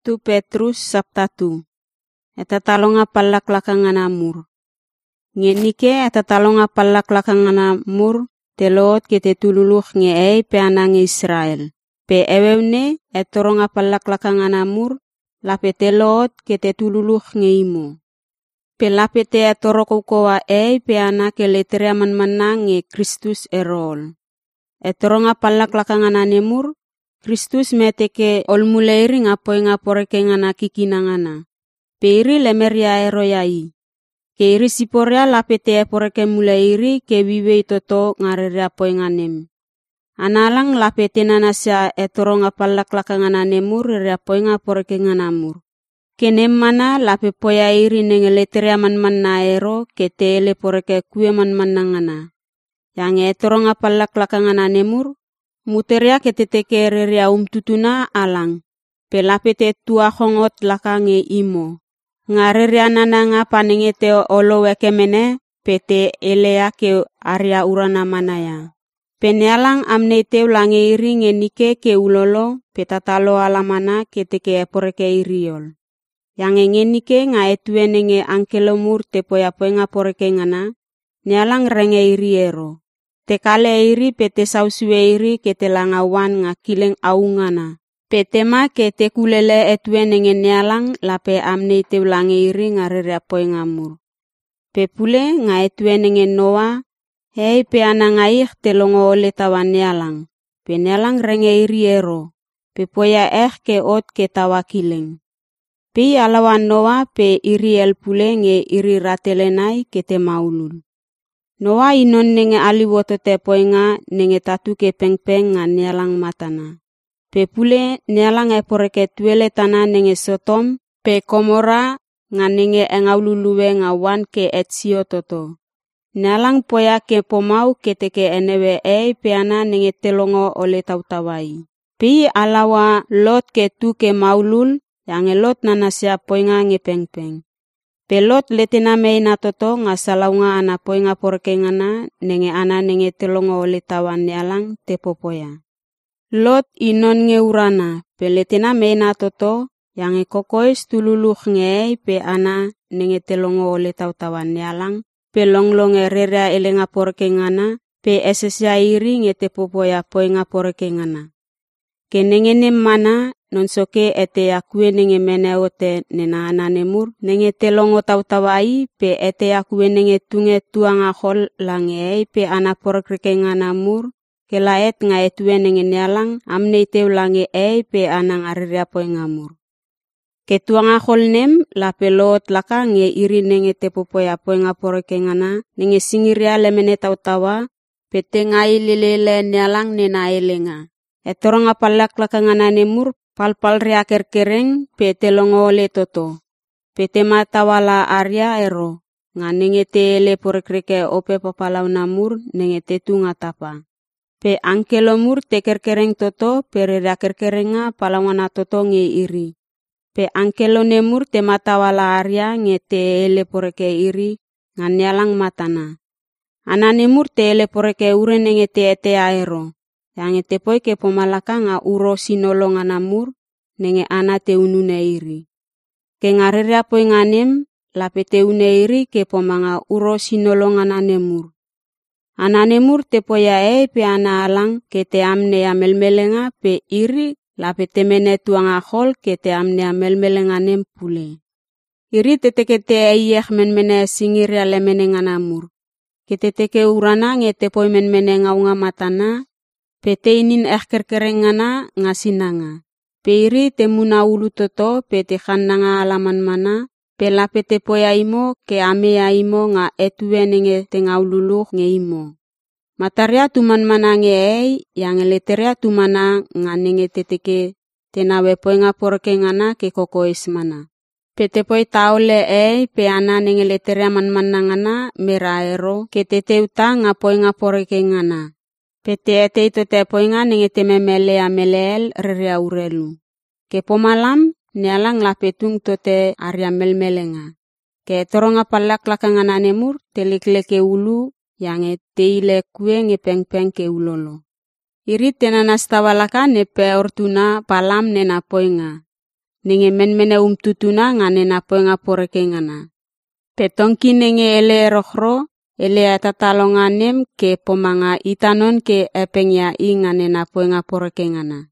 Tu Petrus sabtatu. Eta talonga pallak lakangan amur. Ngenike eta talonga pallak lakangan amur telot kete tululuh nge ei pe anang Israel. Pe ewewne etoronga pallak lakangan amur lape telot kete tululuh nge imo. Pe lape te etoroko kowa ei pe anak eleteria manang nge Kristus erol. Etoronga pallak lakangan anemur Kristus meteke olmuleiri ngapoi ngaporeke ngana kikinangana. Peiri lemeria ero yai. Keiri siporia lapete eporeke muleiri ke bibe itoto ngareria poi nganem. Analang lapete nanasya etoronga pallak lakangan anemur ria poi ngaporeke nganamur. Kenem mana lape poya iri nengeleteria man na ero ke tele poreke kue man nangana. Yang etoronga pallak lakangan anemur muteria keteteke reria tutuna alang. Pelapete tua hongot lakange imo. Ngareria nananga panengete olo wekemene pete elea ke area urana manaya. Penealang amnete ulange iri ngenike ke ulolo petatalo alamana keteke eporeke iriol. Yang ngenike nga etue nenge angkelomur tepoyapoy nga poreke ngana nealang renge iri ero. Tekale iri pete sausue iri ketelangawan nga kileng aungana. Petema kete kulele etue nenge nealang lape amne te ulange iri ngareria poi ngamur. Pepule nga etue nenge Noa hei pe anangaih telongo ole tawan nealang. Pe nealang renge iri ero. Pepoya ke ot ke tawa kileng. Pi alawan Noa pe iri elpule nge iri ratelenai kete maulul. Noa inon nenge aliwoto te poinga nenge tatu ke pengpeng nga nealang matana. Pepule nealang eporeke tuele tana nenge Sodom pe Gomora nga nenge engaululuwe nga wan ke etsio toto. Nealang poya ke pomau keteke enewe pe ana nenge telongo ole tautawai. Pi alawa Lot ke tu ke maulul yang Lot nanasya poinga nge pengpeng. Pelot letena meina toto nga salaunga ana poinga porke ngana nenge ana nenge telongo ole tawan nealang te popoya. Lot inon nge urana peletena meina toto yang kokois tululuh nge pe ana nenge telongo ole tautawan nealang pe longlong reria elenga porke ngana pe esesya iri nge te popoya poinga porke ngana. Kenengene mana nonsoke ete akue nenge meneote nena ananemur nenge telongo tautawai pe ete akue nenge tunge tuanga hol lange pe anaporkreke nganamur kelaet nga etue nenge nealang amne ite ulange pe anang ariria poe ngamur. Ketuanga hol nem la pelot laka nge iri nenge te popoya poe ngaporke ngana nenge singiria lemene tautawa pete ngai lelele nealang nena elenga. Etorong apalak lakangana nemur palpal ria kerkereng pe telongo ole toto. Pete matawala arya ero nga nenge te ele porekreke ope papalau namur nenge te tunga tapa. Pe angkelomur te kerkereng toto pe ria kerkerenga palawana toto nge iri. Pe angkelo nemur te matawala arya nge te ele poreke iri nga nealang matana. Ananemur te ele poreke ure nenge te ete aero. Yang tepoi ke pomalaka nga uro sinolonga namur nenge ana te unune iri. Ke ngareria poi nganem lape te une iri ke pomanga uro sinolonga nanemur. Ananemur tepoya pe ana alang ke te amne ya melmelenga pe iri lape temene tuanga hol ke te amne ya melmelenga nem pule. Iri teteke te eyeh menmene singiria lemene nganamur. Ke teteke urana nge tepoi menmene ngaunga matana pete inin kerkerengana ngasinanga. Peiri temuna ulu toto pete khandanga alaman mana pela pete poya imo ke amea imo nga etue nenge tengaululuh nge imo. Mataria tuman mana nge yang eleteria tumana nga nenge teteke tenawe poy nga porke ngana ke kokois mana. Pete poy taule pe ana nenge leteria man ngana meraero ke tete uta nga poy nga porke ngana. Pete ete ito te poinga nenge te memele ameleel reria urelu. Ke pomalam nealang la petung tote aria melmelenga. Ke toronga palak lakangan anemur telikleke ulu yang teile kue nge pengpeng ke ulolo. Iri tenanas tawalaka nepe ortuna palam nena poinga. nenge men-mene tutuna ngane na poenga poreke ngana. Petongki nenge ele rohro, ele atatalonganem ke pomanga itanon ke epengya ingane na poenga poreke ngana.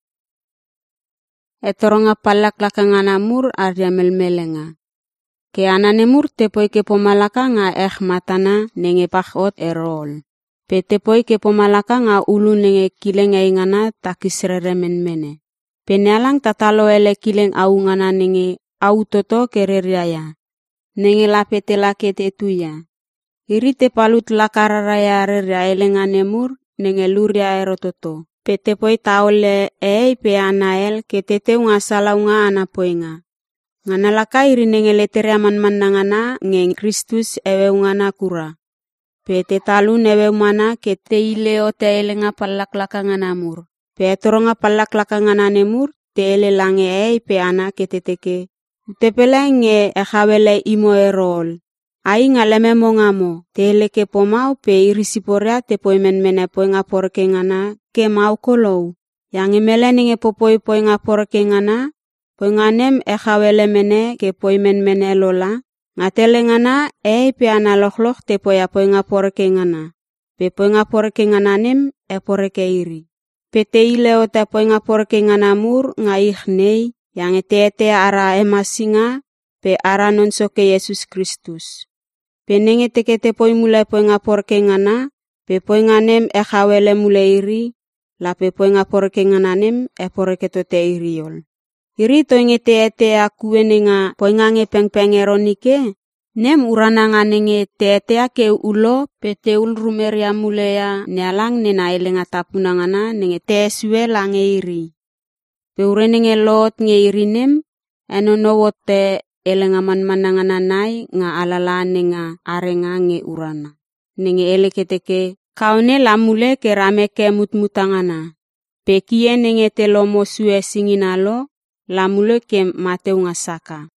Etoronga palak lakangana mur arya melmelenga. Ke ananemur tepoi ke pomalaka nga matana nenge pakot erol. Pe tepoi ke pomalaka nga ulu nenge kileng ingana takisrere men-mene. Penealang tatalo ele kileng au ngana nenge au toto kereriaya. Nenge lapete lakete tuya. Iri te palut lakararaya reria elenganemur nenge luria erototo. Pe tepoi taole pe anael ke teteu nga salau nga anapoinga. Ngana laka iri nenge letere aman nangana nge Kristus ewe ngana kura. Pe te talu newe mana ke te ile o te ele nga palak lakangana mur. Pe toronga palak lakangana nemur te ele lange pe ana ke te teke. Utepele nge ekawele imo erol. Ai ngaleme mongamo te ele ke pomau pe iri siporea te poimen mene poinga porke ngana ke mau kolou. Yang emele ninge popoi poinga porke ngana. Poinganem ekawele mene ke poimen mene lola. Ngatele ngana pe ana lokhlok te poya poinga porke ngana. Pe poinga porke ngana nem porke iri. Pe te ile o te poinga porke ngana mur nga ikhnei. Yang te ara emasinga pe ara nonsoke Yesus Kristus. Pe nenge teke te poi mulai poinga porke ngana. Pe poinga nem ekawele mulai iri. La pe poinga porke ngana nem porke tote iri yol. Iri to nge te akuene nga poinga nge pengpengeronike. Nem urana nga nenge te ke ulo pe te ulrumeria mulea nealang nena elenga tapuna ngana nenge te suwe lange iri. Pe ure nenge lot nge iri nem eno wote elenga manangana nai nga alala nenga arenga nge urana. Nenge ele keteke kaune lamule ke rame ke mutmutangana. Pe kie nenge te lomo suwe singinalo lamule ke mateu ngasaka.